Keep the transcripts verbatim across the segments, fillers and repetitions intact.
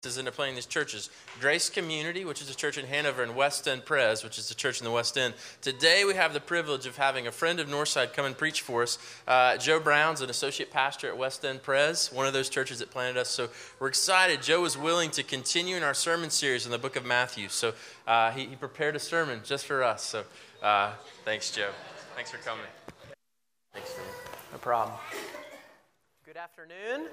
is into planting these churches. Grace Community, which is a church in Hanover, and West End Pres, which is a church in the West End. Today we have the privilege of having a friend of Northside come and preach for us. Uh, Joe Brown's an associate pastor at West End Pres, one of those churches that planted us. So we're excited. Joe was willing to continue in our sermon series in the book of Matthew. So uh, he, he prepared a sermon just for us. So uh, thanks, Joe. Thanks for coming. Thanks, man. No problem. Good afternoon.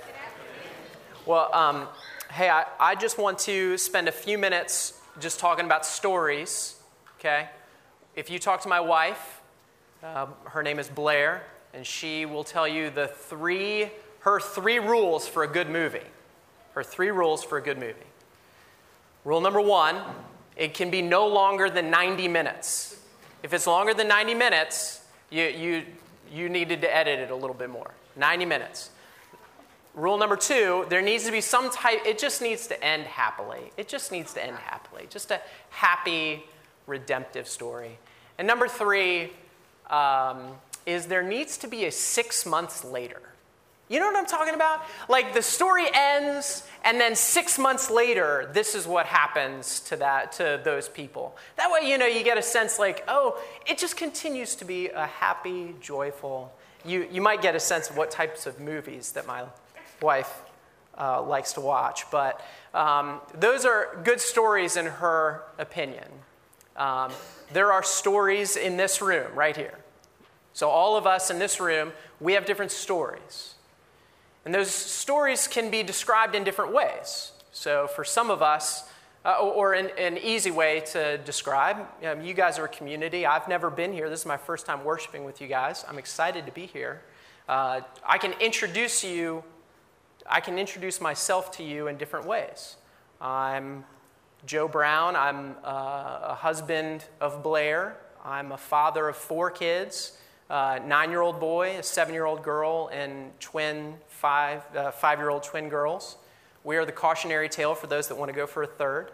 Well, um, hey, I, I just want to spend a few minutes just talking about stories, okay? If you talk to my wife, uh, her name is Blair, and she will tell you the three, her three rules for a good movie. Her three rules for a good movie. Rule number one, it can be no longer than ninety minutes. If it's longer than ninety minutes, you you you needed to edit it a little bit more. ninety minutes. Rule number two, there needs to be some type, it just needs to end happily. It just needs to end happily. Just a happy, redemptive story. And number three um, is there needs to be a six months later. You know what I'm talking about? Like the story ends, and then six months later, this is what happens to that to those people. That way, you know, you get a sense like, oh, it just continues to be a happy, joyful. You you might get a sense of what types of movies that my wife uh, likes to watch. But um, those are good stories in her opinion. Um, there are stories in this room right here. So all of us in this room, we have different stories. And those stories can be described in different ways. So for some of us, uh, or an, an easy way to describe, um, you guys are a community. I've never been here. This is my first time worshiping with you guys. I'm excited to be here. Uh, I can introduce you I can introduce myself to you in different ways. I'm Joe Brown. I'm uh, a husband of Blair. I'm a father of four kids, a nine-year-old boy, a seven-year-old girl, and twin five, uh, five-year-old twin girls. We are the cautionary tale for those that want to go for a third.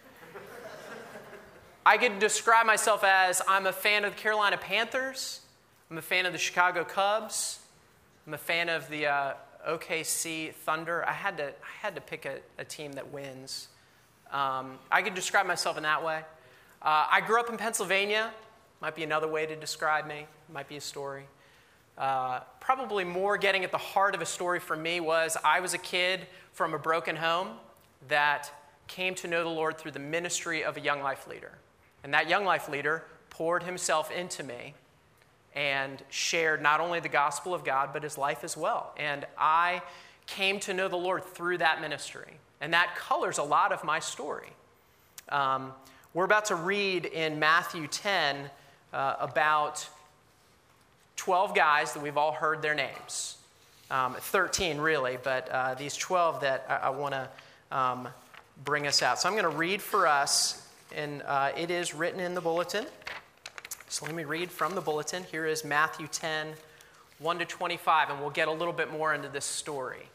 I could describe myself as I'm a fan of the Carolina Panthers. I'm a fan of the Chicago Cubs. I'm a fan of the uh, O K C Thunder. I had to I had to pick a, a team that wins. Um, I could describe myself in that way. Uh, I grew up in Pennsylvania. Might be another way to describe me. Might be a story. Uh, probably more getting at the heart of a story for me was I was a kid from a broken home that came to know the Lord through the ministry of a young life leader. And that young life leader poured himself into me and shared not only the gospel of God, but his life as well. And I came to know the Lord through that ministry. And that colors a lot of my story. Um, we're about to read in Matthew ten uh, about twelve guys that we've all heard their names. Um, thirteen, really, but uh, these twelve that I, I want to um, bring us out. So I'm going to read for us, and uh, it is written in the bulletin. So let me read from the bulletin. Here is Matthew ten, one to twenty-five, and we'll get a little bit more into this story.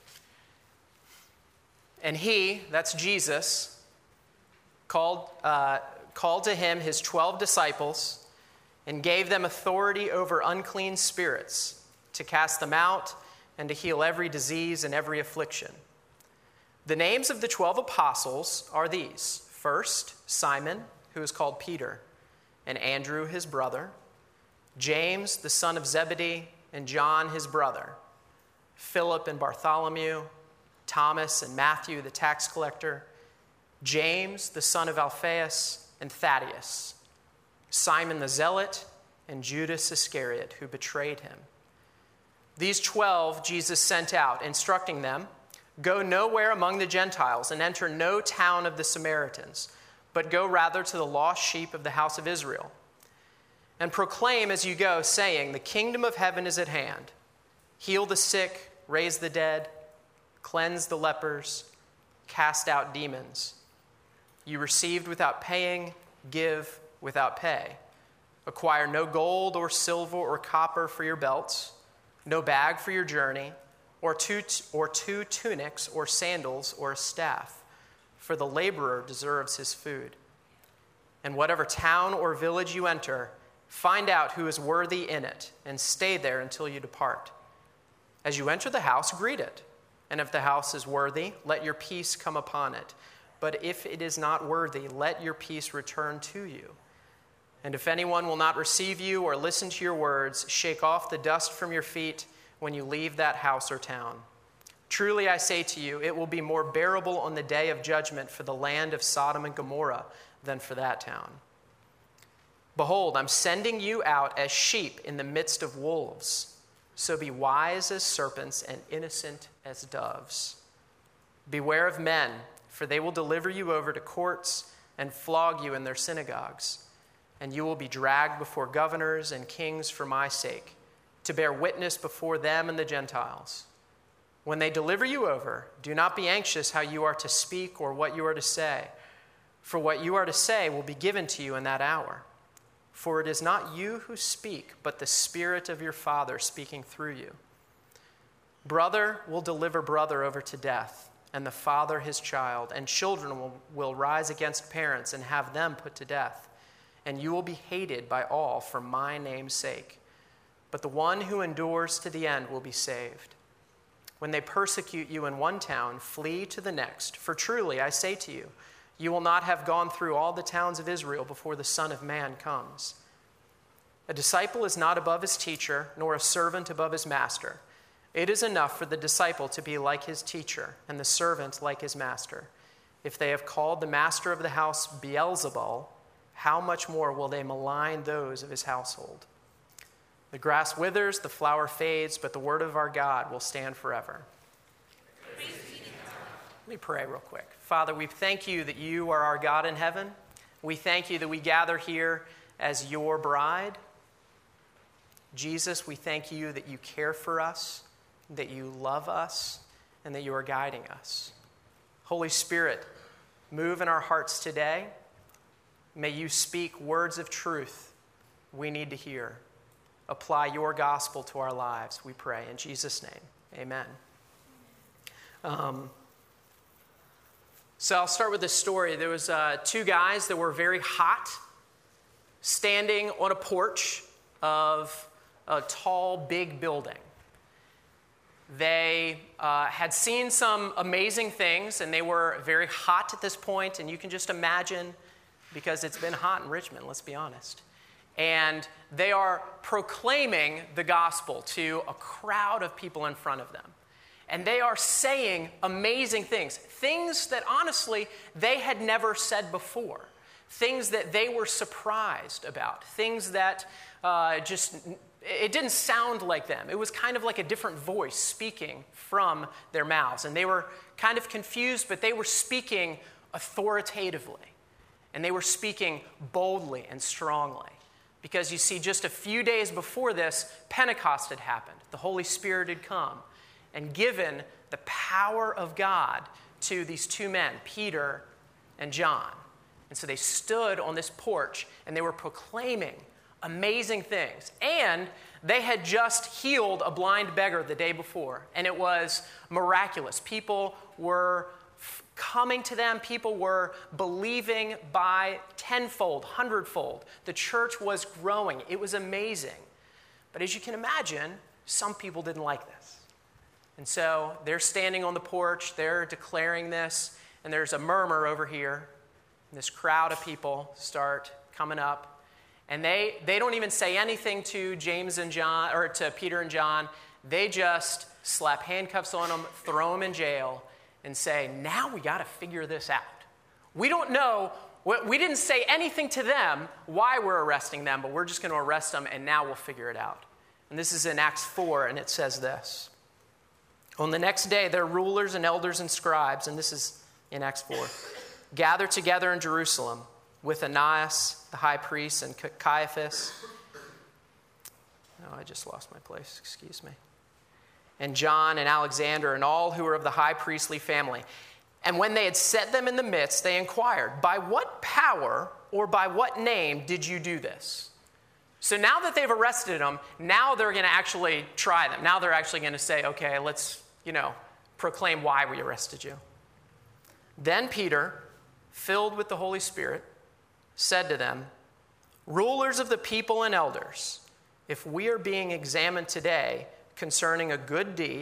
And he, that's Jesus, called, uh, called to him his twelve disciples and gave them authority over unclean spirits to cast them out and to heal every disease and every affliction. The names of the twelve apostles are these. First, Simon, who is called Peter, and Andrew his brother, James the son of Zebedee, and John his brother, Philip and Bartholomew, Thomas and Matthew the tax collector, James the son of Alphaeus, and Thaddeus, Simon the zealot, and Judas Iscariot, who betrayed him. These twelve Jesus sent out, instructing them, "Go nowhere among the Gentiles and enter no town of the Samaritans, but go rather to the lost sheep of the house of Israel. And proclaim as you go, saying, the kingdom of heaven is at hand. Heal the sick, raise the dead, cleanse the lepers, cast out demons. You received without paying, give without pay. Acquire no gold or silver or copper for your belts, no bag for your journey, or two, or two tunics or sandals or a staff. For the laborer deserves his food. And whatever town or village you enter, find out who is worthy in it, and stay there until you depart. As you enter the house, greet it. And if the house is worthy, let your peace come upon it. But if it is not worthy, let your peace return to you. And if anyone will not receive you or listen to your words, shake off the dust from your feet when you leave that house or town. Truly I say to you, it will be more bearable on the day of judgment for the land of Sodom and Gomorrah than for that town. Behold, I'm sending you out as sheep in the midst of wolves. So be wise as serpents and innocent as doves. Beware of men, for they will deliver you over to courts and flog you in their synagogues. And you will be dragged before governors and kings for my sake, to bear witness before them and the Gentiles. When they deliver you over, do not be anxious how you are to speak or what you are to say, for what you are to say will be given to you in that hour. For it is not you who speak, but the Spirit of your Father speaking through you. Brother will deliver brother over to death, and the father his child, and children will, will rise against parents and have them put to death. And you will be hated by all for my name's sake. But the one who endures to the end will be saved. When they persecute you in one town, flee to the next. For truly, I say to you, you will not have gone through all the towns of Israel before the Son of Man comes. A disciple is not above his teacher, nor a servant above his master. It is enough for the disciple to be like his teacher, and the servant like his master. If they have called the master of the house Beelzebul, how much more will they malign those of his household? The grass withers, the flower fades, but the word of our God will stand forever. Let me pray real quick. Father, we thank you that you are our God in heaven. We thank you that we gather here as your bride. Jesus, we thank you that you care for us, that you love us, and that you are guiding us. Holy Spirit, move in our hearts today. May you speak words of truth we need to hear. Apply your gospel to our lives, we pray. In Jesus' name, amen. Um, so I'll start with this story. There was uh, two guys that were very hot, standing on a porch of a tall, big building. They uh, had seen some amazing things, and they were very hot at this point, and you can just imagine, because it's been hot in Richmond, let's be honest. And they are proclaiming the gospel to a crowd of people in front of them. And they are saying amazing things, things that honestly they had never said before, things that they were surprised about, things that uh, just, it didn't sound like them. It was kind of like a different voice speaking from their mouths. And they were kind of confused, but they were speaking authoritatively. And they were speaking boldly and strongly. Because you see, just a few days before this, Pentecost had happened. The Holy Spirit had come and given the power of God to these two men, Peter and John. And so they stood on this porch and they were proclaiming amazing things. And they had just healed a blind beggar the day before. And it was miraculous. People were coming to them. People were believing by tenfold, hundredfold. The church was growing. It was amazing. But as you can imagine, some people didn't like this. And so they're standing on the porch, they're declaring this, and there's a murmur over here. And this crowd of people start coming up. And they, they don't even say anything to James and John, or to Peter and John. They just slap handcuffs on them, throw them in jail, and say, now we got to figure this out. We don't know, we didn't say anything to them why we're arresting them, but we're just going to arrest them, and now we'll figure it out. And this is in Acts four, and it says this. On the next day, their rulers and elders and scribes, and this is in Acts four, gathered together in Jerusalem with Ananias, the high priest, and Caiaphas. Oh, I just lost my place, excuse me. And John and Alexander and all who were of the high priestly family. And when they had set them in the midst, they inquired, by what power or by what name did you do this? So now that they've arrested them, now they're going to actually try them. Now they're actually going to say, okay, let's, you know, proclaim why we arrested you. Then Peter, filled with the Holy Spirit, said to them, rulers of the people and elders, if we are being examined today concerning a good deed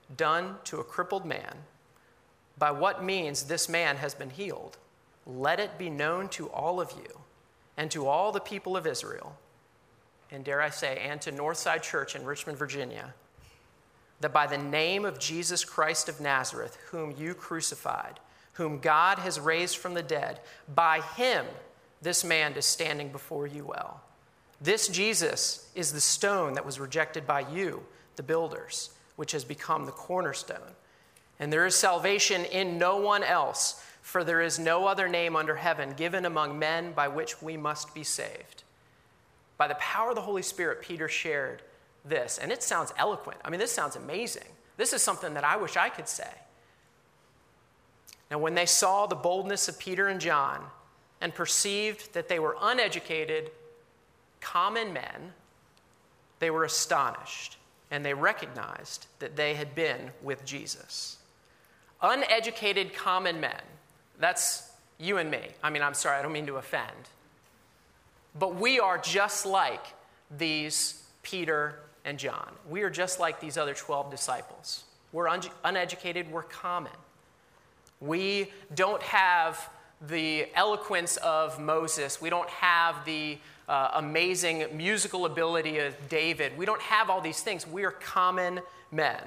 done to a crippled man, by what means this man has been healed, let it be known to all of you and to all the people of Israel, and dare I say, and to Northside Church in Richmond, Virginia, that by the name of Jesus Christ of Nazareth, whom you crucified, whom God has raised from the dead, by him this man is standing before you well. This Jesus is the stone that was rejected by you, the builders, which has become the cornerstone. And there is salvation in no one else, for there is no other name under heaven given among men by which we must be saved. By the power of the Holy Spirit, Peter shared this, and it sounds eloquent. I mean, this sounds amazing. This is something that I wish I could say. Now, when they saw the boldness of Peter and John and perceived that they were uneducated, common men, they were astonished, and they recognized that they had been with Jesus. Uneducated common men, that's you and me. I mean, I'm sorry, I don't mean to offend. But we are just like these Peter and John. We are just like these other twelve disciples. We're un- uneducated, we're common. We don't have the eloquence of Moses. We don't have the uh, amazing musical ability of David. We don't have all these things. We are common men.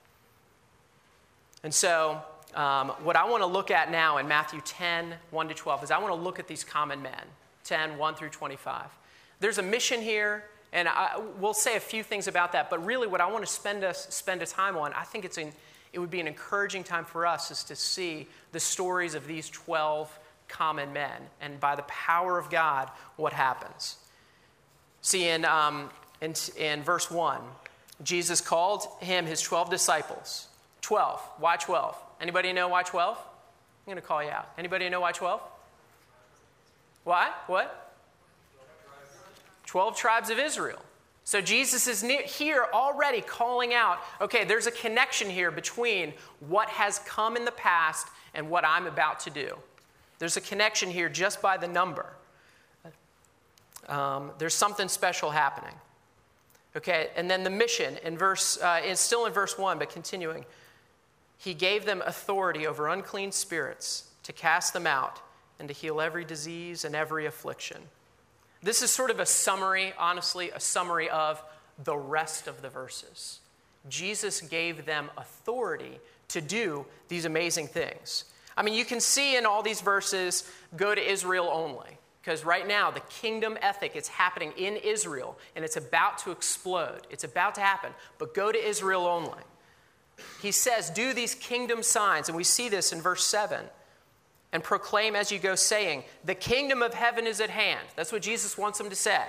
And so um, what I want to look at now in Matthew ten, one to twelve, is I want to look at these common men, ten, one through twenty-five. There's a mission here, and I, we'll say a few things about that, but really what I want to spend a, spend a time on, I think it's an, it would be an encouraging time for us is to see the stories of these twelve common men, and by the power of God, what happens. See, in, um, in, in verse one, Jesus called him his twelve disciples. twelve. Why twelve? Anybody know why twelve? I'm going to call you out. Anybody know why twelve? Why? What? twelve tribes of Israel. So Jesus is near, here already calling out, okay, there's a connection here between what has come in the past and what I'm about to do. There's a connection here just by the number. Um, there's something special happening. Okay, and then the mission in verse, uh, it's still in verse one, but continuing. He gave them authority over unclean spirits to cast them out and to heal every disease and every affliction. This is sort of a summary, honestly, a summary of the rest of the verses. Jesus gave them authority to do these amazing things. I mean, you can see in all these verses, go to Israel only. Because right now, the kingdom ethic is happening in Israel, and it's about to explode. It's about to happen, but go to Israel only. He says, do these kingdom signs, and we see this in verse seven. And proclaim as you go, saying, the kingdom of heaven is at hand. That's what Jesus wants them to say.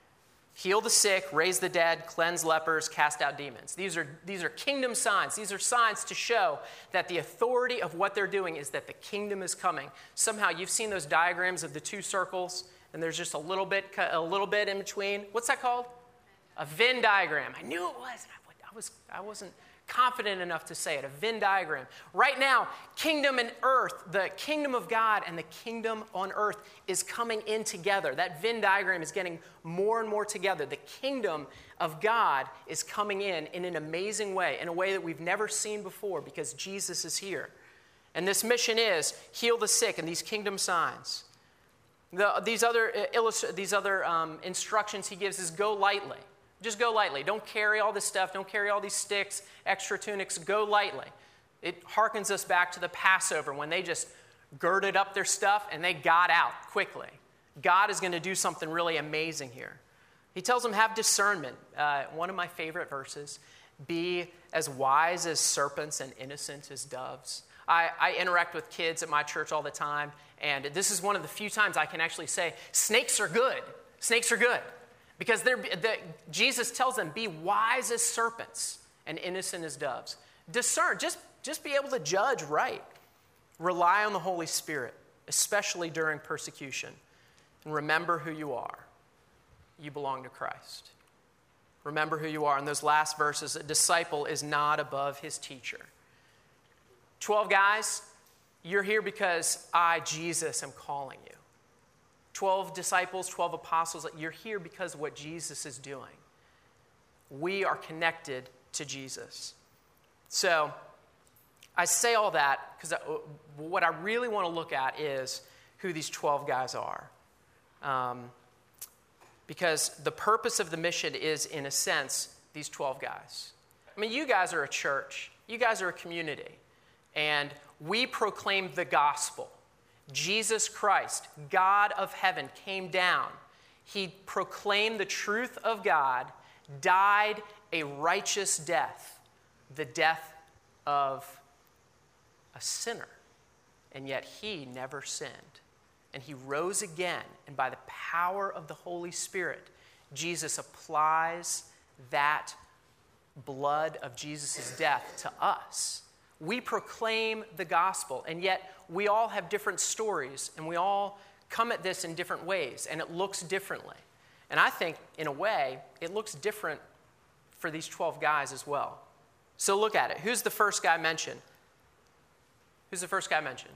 Heal the sick, raise the dead, cleanse lepers, cast out demons. These are, these are kingdom signs. These are signs to show that the authority of what they're doing is that the kingdom is coming. Somehow you've seen those diagrams of the two circles, and there's just a little bit, a little bit in between. What's that called? A Venn diagram. I knew it was. I was, I wasn't confident enough to say it, a Venn diagram. Right now, kingdom and earth, the kingdom of God and the kingdom on earth is coming in together. That Venn diagram is getting more and more together. The kingdom of God is coming in in an amazing way, in a way that we've never seen before because Jesus is here. And this mission is heal the sick and these kingdom signs. The, these other, illustri- these other um, instructions he gives is go lightly. Just go lightly. Don't carry all this stuff. Don't carry all these sticks, extra tunics. Go lightly. It harkens us back to the Passover when they just girded up their stuff and they got out quickly. God is going to do something really amazing here. He tells them, have discernment. Uh, one of my favorite verses, be as wise as serpents and innocent as doves. I, I interact with kids at my church all the time, and this is one of the few times I can actually say, snakes are good. Snakes are good. Because they're, the, Jesus tells them, be wise as serpents and innocent as doves. Discern, just, just be able to judge right. Rely on the Holy Spirit, especially during persecution. And remember who you are. You belong to Christ. Remember who you are. In those last verses, a disciple is not above his teacher. Twelve guys, you're here because I, Jesus, am calling you. twelve disciples, twelve apostles, you're here because of what Jesus is doing. We are connected to Jesus. So I say all that because what I really want to look at is who these twelve guys are. Um, because the purpose of the mission is, in a sense, these twelve guys. I mean, you guys are a church. You guys are a community. And we proclaim the gospel. Jesus Christ, God of heaven, came down. He proclaimed the truth of God, died a righteous death, the death of a sinner. And yet he never sinned. And he rose again, and by the power of the Holy Spirit, Jesus applies that blood of Jesus' death to us. We proclaim the gospel, and yet we all have different stories, and we all come at this in different ways, and it looks differently. And I think, in a way, it looks different for these twelve guys as well. So look at it. Who's the first guy mentioned? Who's the first guy mentioned?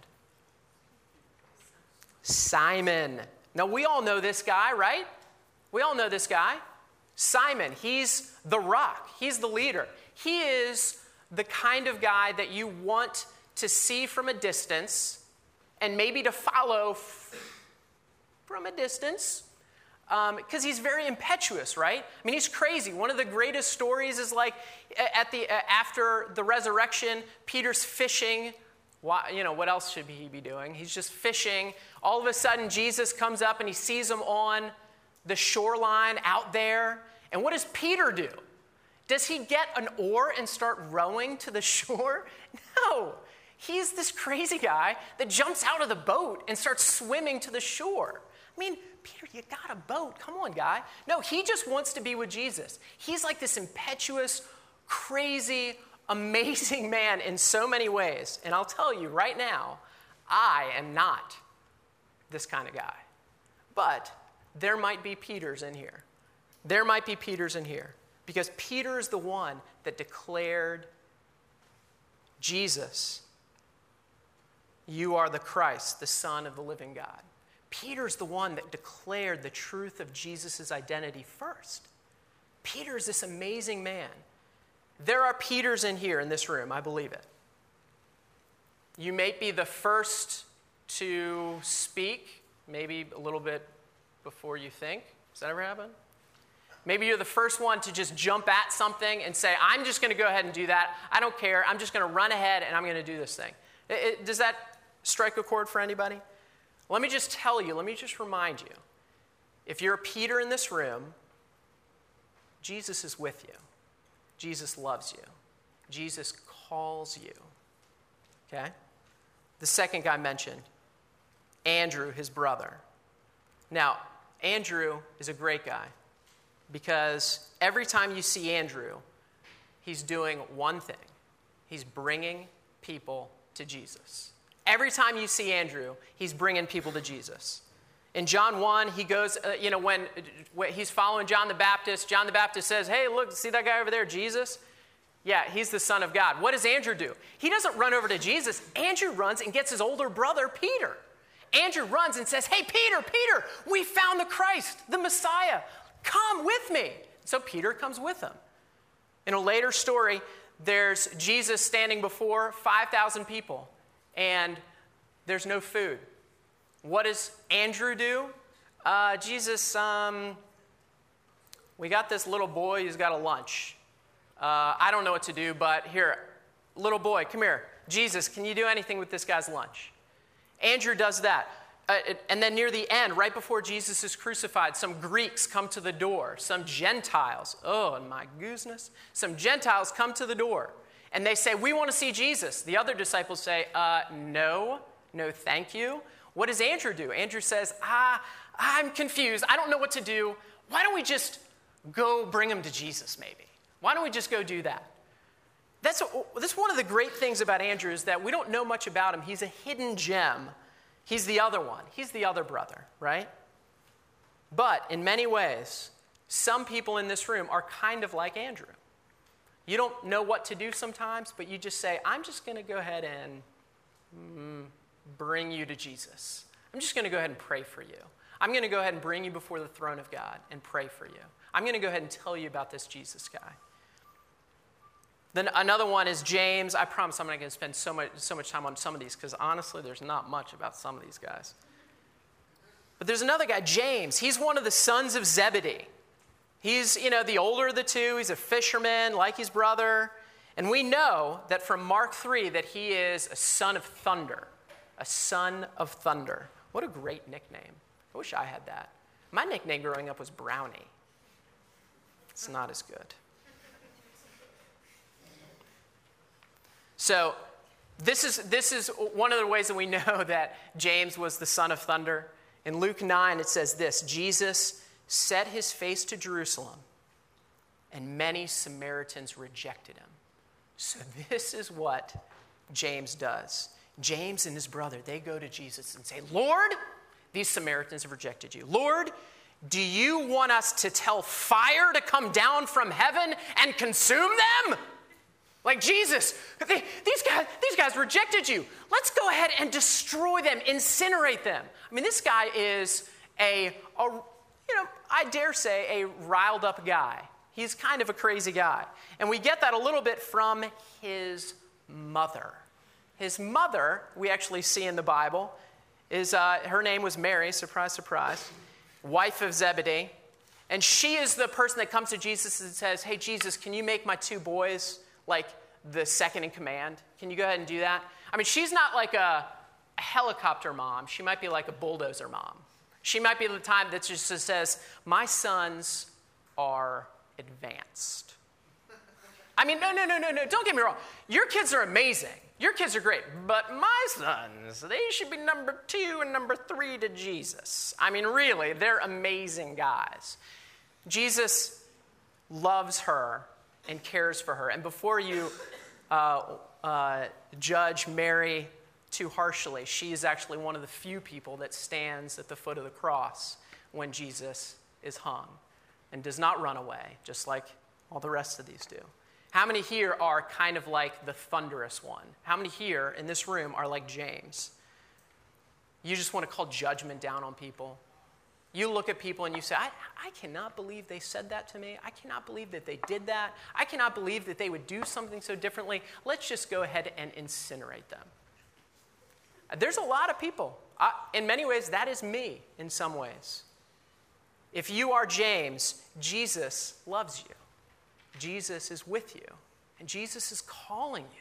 Simon. Now, we all know this guy, right? We all know this guy. Simon, he's the rock. He's the leader. He is the kind of guy that you want to see from a distance and maybe to follow f- from a distance because um, he's very impetuous, right? I mean, he's crazy. One of the greatest stories is like at the uh, after the resurrection, Peter's fishing. Why, you know, what else should he be doing? He's just fishing. All of a sudden, Jesus comes up and he sees him on the shoreline out there. And what does Peter do? Does he get an oar and start rowing to the shore? No. He's this crazy guy that jumps out of the boat and starts swimming to the shore. I mean, Peter, you got a boat. Come on, guy. No, he just wants to be with Jesus. He's like this impetuous, crazy, amazing man in so many ways. And I'll tell you right now, I am not this kind of guy. But there might be Peters in here. There might be Peters in here. Because Peter is the one that declared, Jesus, you are the Christ, the Son of the living God. Peter's the one that declared the truth of Jesus' identity first. Peter is this amazing man. There are Peters in here in this room, I believe it. You may be the first to speak, maybe a little bit before you think. Does that ever happen? Maybe you're the first one to just jump at something and say, I'm just going to go ahead and do that. I don't care. I'm just going to run ahead and I'm going to do this thing. It, it, does that strike a chord for anybody? Let me just tell you, let me just remind you. If you're a Peter in this room, Jesus is with you. Jesus loves you. Jesus calls you. Okay? The second guy mentioned, Andrew, his brother. Now, Andrew is a great guy because every time you see Andrew, he's doing one thing. He's bringing people to Jesus. Every time you see Andrew, he's bringing people to Jesus. In John one, he goes, uh, you know, when, when he's following John the Baptist, John the Baptist says, hey, look, see that guy over there, Jesus? Yeah, he's the Son of God. What does Andrew do? He doesn't run over to Jesus. Andrew runs and gets his older brother, Peter. Andrew runs and says, hey, Peter, Peter, we found the Christ, the Messiah. Come with me. So Peter comes with him. In a later story, there's Jesus standing before five thousand people, and there's no food. What does Andrew do? Uh, Jesus, um, we got this little boy who's got a lunch. Uh, I don't know what to do, but here, little boy, come here. Jesus, can you do anything with this guy's lunch? Andrew does that. Uh, it, and then near the end, right before Jesus is crucified, some Greeks come to the door. Some Gentiles. Oh, my goodness. Some Gentiles come to the door. And they say, we want to see Jesus. The other disciples say, uh, no, no thank you. What does Andrew do? Andrew says, ah, I'm confused. I don't know what to do. Why don't we just go bring him to Jesus maybe? Why don't we just go do that? That's, a, that's one of the great things about Andrew is that we don't know much about him. He's a hidden gem. He's the other one. He's the other brother, right? But in many ways, some people in this room are kind of like Andrew. You don't know what to do sometimes, but you just say, I'm just going to go ahead and mm, bring you to Jesus. I'm just going to go ahead and pray for you. I'm going to go ahead and bring you before the throne of God and pray for you. I'm going to go ahead and tell you about this Jesus guy. Then another one is James. I promise I'm not going to spend so much, so much time on some of these because honestly, there's not much about some of these guys. But there's another guy, James. He's one of the sons of Zebedee. He's, you know, the older of the two. He's a fisherman like his brother. And we know that from Mark three that he is a son of thunder. A son of thunder. What a great nickname. I wish I had that. My nickname growing up was Brownie. It's not as good. So this is, this is one of the ways that we know that James was the son of thunder. In Luke nine, it says this: Jesus set his face to Jerusalem, and many Samaritans rejected him. So this is what James does. James and his brother, they go to Jesus and say, Lord, these Samaritans have rejected you. Lord, do you want us to tell fire to come down from heaven and consume them? Like, Jesus, they, these guys, these guys rejected you. Let's go ahead and destroy them, incinerate them. I mean, this guy is a, a, you know, I dare say, a riled up guy. He's kind of a crazy guy. And we get that a little bit from his mother. His mother, we actually see in the Bible, is uh, her name was Mary, surprise, surprise, wife of Zebedee. And she is the person that comes to Jesus and says, hey, Jesus, can you make my two boys like the second in command? Can you go ahead and do that? I mean, she's not like a, a helicopter mom. She might be like a bulldozer mom. She might be the time that just says, my sons are advanced. I mean, no, no, no, no, no. Don't get me wrong. Your kids are amazing. Your kids are great. But my sons, they should be number two and number three to Jesus. I mean, really, they're amazing guys. Jesus loves her and cares for her. And before you uh, uh, judge Mary too harshly, she is actually one of the few people that stands at the foot of the cross when Jesus is hung and does not run away, just like all the rest of these do. How many here are kind of like the thunderous one? How many here in this room are like James? You just want to call judgment down on people. You look at people and you say, I, I cannot believe they said that to me. I cannot believe that they did that. I cannot believe that they would do something so differently. Let's just go ahead and incinerate them. There's a lot of people. I, in many ways, that is me in some ways. If you are James, Jesus loves you. Jesus is with you. And Jesus is calling you.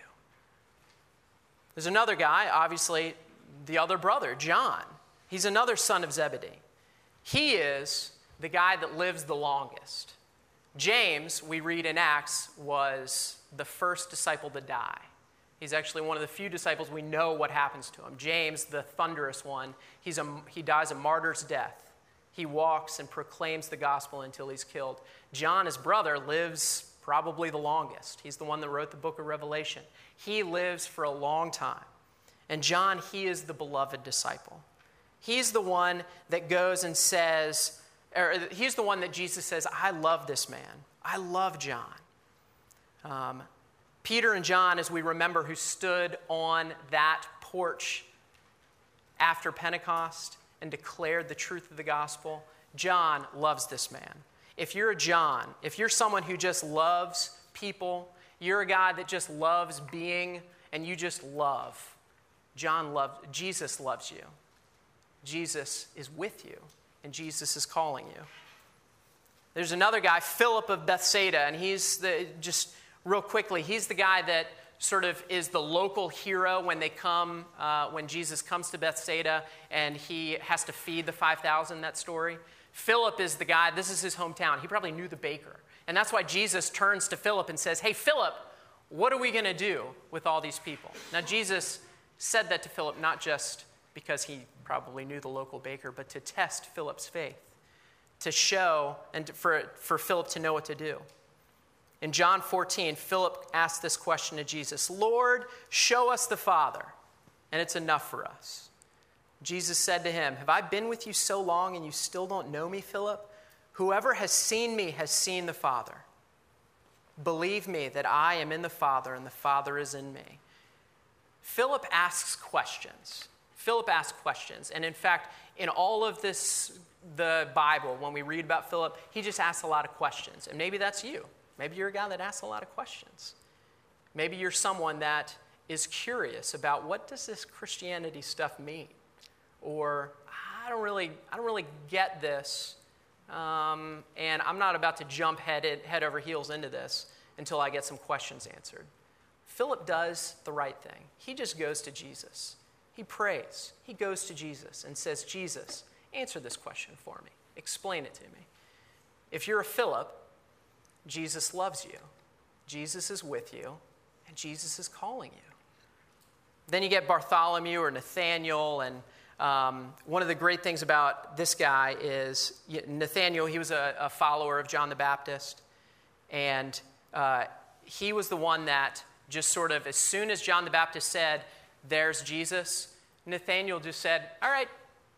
There's another guy, obviously, the other brother, John. He's another son of Zebedee. He is the guy that lives the longest. James, we read in Acts, was the first disciple to die. He's actually one of the few disciples we know what happens to him. James, the thunderous one, he's a, he dies a martyr's death. He walks and proclaims the gospel until he's killed. John, his brother, lives probably the longest. He's the one that wrote the book of Revelation. He lives for a long time. And John, he is the beloved disciple. He's the one that goes and says, or he's the one that Jesus says, I love this man. I love John. Um, Peter and John, as we remember, who stood on that porch after Pentecost and declared the truth of the gospel, John loves this man. If you're a John, if you're someone who just loves people, you're a guy that just loves being, and you just love, John loves, Jesus loves you. Jesus is with you, and Jesus is calling you. There's another guy, Philip of Bethsaida, and he's the, just real quickly, he's the guy that sort of is the local hero when they come, uh, when Jesus comes to Bethsaida and he has to feed the five thousand, that story. Philip is the guy, this is his hometown. He probably knew the baker. And that's why Jesus turns to Philip and says, hey, Philip, what are we going to do with all these people? Now, Jesus said that to Philip not just because he probably knew the local baker, but to test Philip's faith, to show and to, for, for Philip to know what to do. In John fourteen, Philip asked this question to Jesus, Lord, show us the Father, and it's enough for us. Jesus said to him, have I been with you so long and you still don't know me, Philip? Whoever has seen me has seen the Father. Believe me that I am in the Father and the Father is in me. Philip asks questions. Philip asks questions. And in fact, in all of this, the Bible, when we read about Philip, he just asks a lot of questions. And maybe that's you. Maybe you're a guy that asks a lot of questions. Maybe you're someone that is curious about what does this Christianity stuff mean? Or I don't really, I don't really get this, um, and I'm not about to jump head, in, head over heels into this until I get some questions answered. Philip does the right thing. He just goes to Jesus. He prays. He goes to Jesus and says, Jesus, answer this question for me. Explain it to me. If you're a Philip, Jesus loves you. Jesus is with you, and Jesus is calling you. Then you get Bartholomew or Nathaniel, and um, one of the great things about this guy is Nathaniel, he was a, a follower of John the Baptist, and uh, he was the one that just sort of, as soon as John the Baptist said, there's Jesus, Nathaniel just said, all right,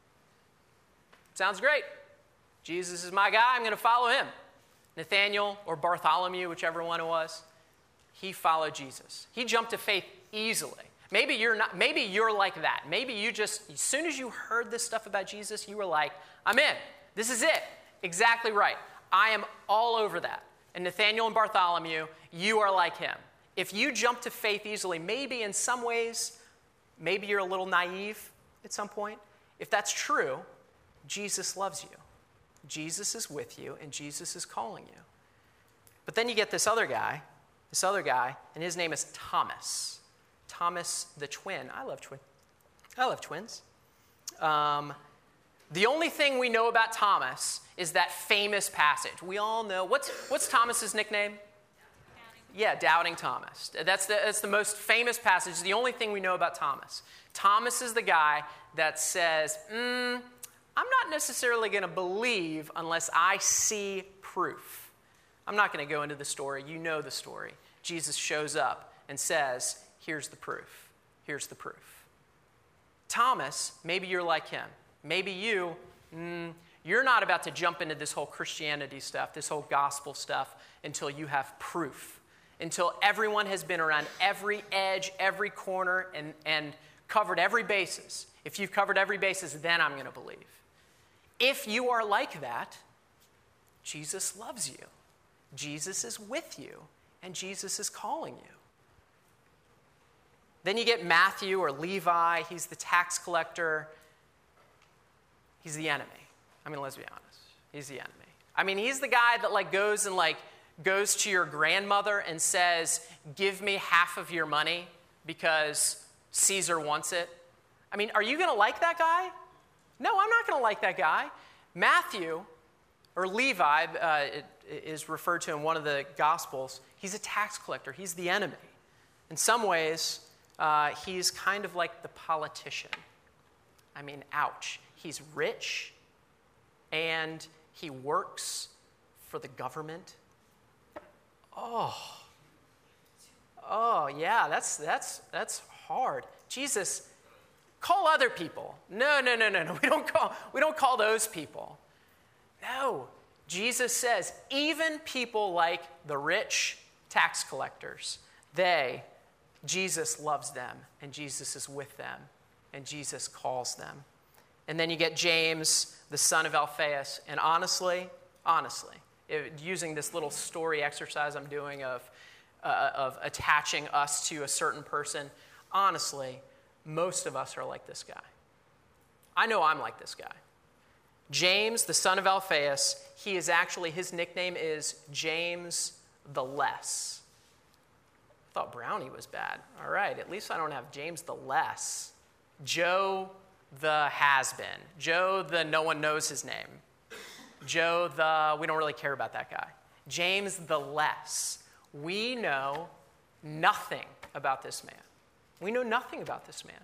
sounds great. Jesus is my guy, I'm going to follow him. Nathaniel or Bartholomew, whichever one it was, he followed Jesus. He jumped to faith easily. Maybe you're not, maybe you're like that. Maybe you just, as soon as you heard this stuff about Jesus, you were like, I'm in. This is it. Exactly right. I am all over that. And Nathaniel and Bartholomew, you are like him. If you jump to faith easily, maybe in some ways, maybe you're a little naive at some point. If that's true, Jesus loves you. Jesus is with you, and Jesus is calling you. But then you get this other guy, this other guy, and his name is Thomas. Thomas the twin. I love twins. I love twins. Um, the only thing we know about Thomas is that famous passage. We all know, what's, what's Thomas's nickname? Yeah, Doubting Thomas. That's the, that's the most famous passage. It's the only thing we know about Thomas. Thomas is the guy that says, mm, I'm not necessarily going to believe unless I see proof. I'm not going to go into the story. You know the story. Jesus shows up and says, here's the proof. Here's the proof. Thomas, maybe you're like him. Maybe you, mm, you're not about to jump into this whole Christianity stuff, this whole gospel stuff, until you have proof. Until everyone has been around every edge, every corner, and, and covered every basis. If you've covered every basis, then I'm going to believe. If you are like that, Jesus loves you. Jesus is with you, and Jesus is calling you. Then you get Matthew or Levi. He's the tax collector. He's the enemy. I mean, let's be honest. He's the enemy. I mean, he's the guy that like goes and like goes to your grandmother and says, give me half of your money because Caesar wants it. I mean, are you going to like that guy? No, I'm not going to like that guy. Matthew, or Levi, uh, it, it is referred to in one of the Gospels. He's a tax collector. He's the enemy. In some ways, uh, he's kind of like the politician. I mean, ouch. He's rich, and he works for the government. Oh, oh yeah, that's that's that's hard. Jesus, call other people. No, no, no, no, no. We don't call we don't call those people. No, Jesus says even people like the rich tax collectors, they, Jesus loves them, and Jesus is with them, and Jesus calls them. And then you get James, the son of Alphaeus, and honestly, honestly. It, using this little story exercise I'm doing of, uh, of attaching us to a certain person, honestly, most of us are like this guy. I know I'm like this guy. James, the son of Alphaeus, he is actually, his nickname is James the Less. I thought Brownie was bad. All right, at least I don't have James the Less. Joe the has-been. Joe the no one knows his name. Joe the, we don't really care about that guy. James the Less. We know nothing about this man. We know nothing about this man.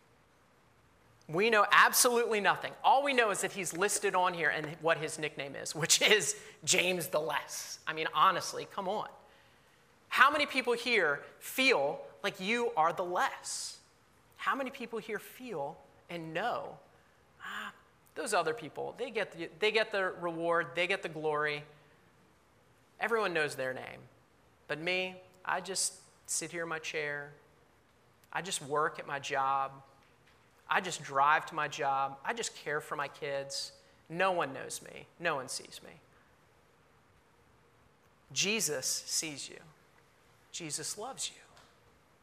We know absolutely nothing. All we know is that he's listed on here and what his nickname is, which is James the Less. I mean, honestly, come on. How many people here feel like you are the less? How many people here feel and know, ah, those other people, they get the, they get the reward, they get the glory. Everyone knows their name. But me, I just sit here in my chair. I just work at my job. I just drive to my job. I just care for my kids. No one knows me. No one sees me. Jesus sees you. Jesus loves you.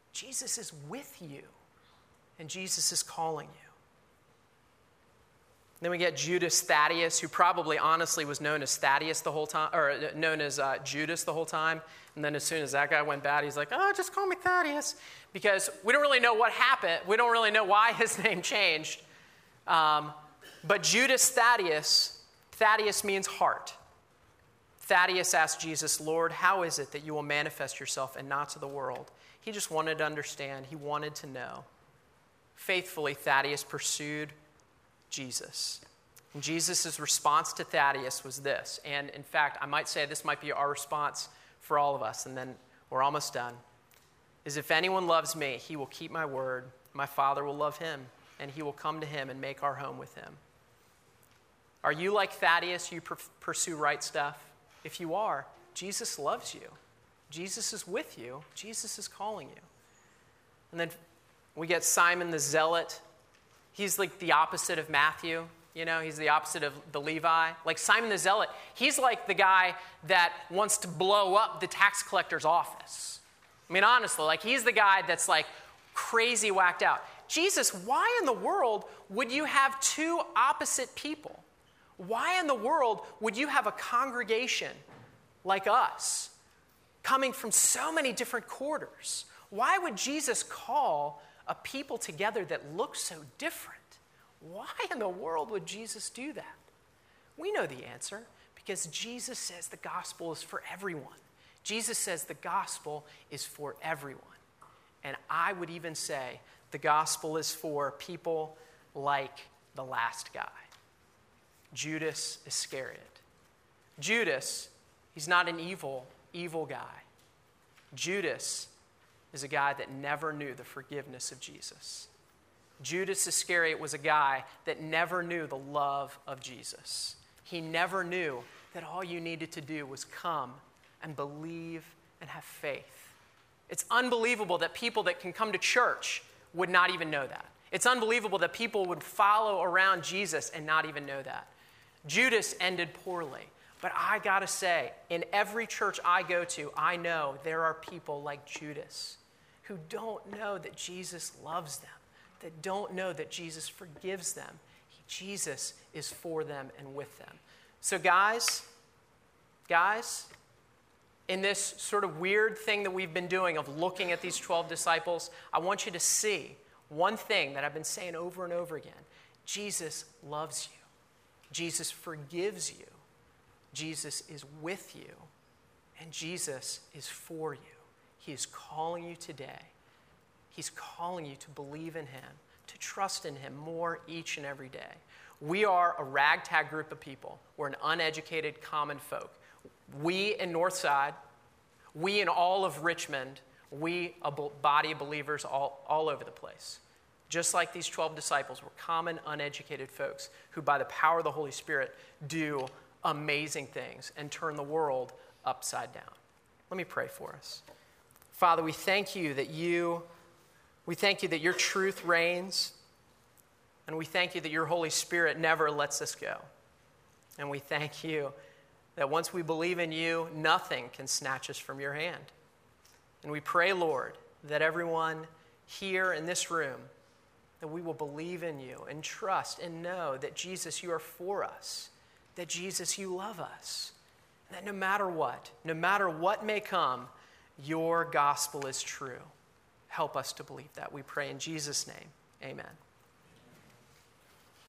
Jesus is with you, and Jesus is calling you. Then we get Judas Thaddeus, who probably honestly was known as Thaddeus the whole time, or known as uh, Judas the whole time. And then as soon as that guy went bad, he's like, oh, just call me Thaddeus. Because we don't really know what happened. We don't really know why his name changed. Um, but Judas Thaddeus, Thaddeus means heart. Thaddeus asked Jesus, Lord, how is it that you will manifest yourself and not to the world? He just wanted to understand. He wanted to know. Faithfully, Thaddeus pursued Jesus. And Jesus' response to Thaddeus was this. And in fact, I might say this might be our response for all of us, and then we're almost done. Is if anyone loves me, he will keep my word. My Father will love him, and he will come to him and make our home with him. Are you like Thaddeus? You pursue right stuff? If you are, Jesus loves you. Jesus is with you. Jesus is calling you. And then we get Simon the Zealot. He's like the opposite of Matthew. You know, he's the opposite of the Levi. Like Simon the Zealot, he's like the guy that wants to blow up the tax collector's office. I mean, honestly, like he's the guy that's like crazy whacked out. Jesus, why in the world would you have two opposite people? Why in the world would you have a congregation like us coming from so many different quarters? Why would Jesus call a people together that look so different? Why in the world would Jesus do that? We know the answer, because Jesus says the gospel is for everyone. Jesus says the gospel is for everyone. And I would even say the gospel is for people like the last guy, Judas Iscariot. Judas, he's not an evil, evil guy. Judas is a guy that never knew the forgiveness of Jesus. Judas Iscariot was a guy that never knew the love of Jesus. He never knew that all you needed to do was come and believe and have faith. It's unbelievable that people that can come to church would not even know that. It's unbelievable that people would follow around Jesus and not even know that. Judas ended poorly. But I gotta say, in every church I go to, I know there are people like Judas who don't know that Jesus loves them, that don't know that Jesus forgives them. He, Jesus is for them and with them. So guys, guys, in this sort of weird thing that we've been doing of looking at these twelve disciples, I want you to see one thing that I've been saying over and over again. Jesus loves you. Jesus forgives you. Jesus is with you. And Jesus is for you. He is calling you today. He's calling you to believe in him, to trust in him more each and every day. We are a ragtag group of people. We're an uneducated common folk. We in Northside, we in all of Richmond, we a body of believers all, all over the place. Just like these twelve disciples, we're common, uneducated folks who by the power of the Holy Spirit do amazing things and turn the world upside down. Let me pray for us. Father, we thank you that you We thank you that your truth reigns, and we thank you that your Holy Spirit never lets us go. And we thank you that once we believe in you, nothing can snatch us from your hand. And we pray, Lord, that everyone here in this room, that we will believe in you and trust and know that, Jesus, you are for us, that, Jesus, you love us, and that no matter what, no matter what may come, your gospel is true. Help us to believe that. We pray in Jesus' name. Amen.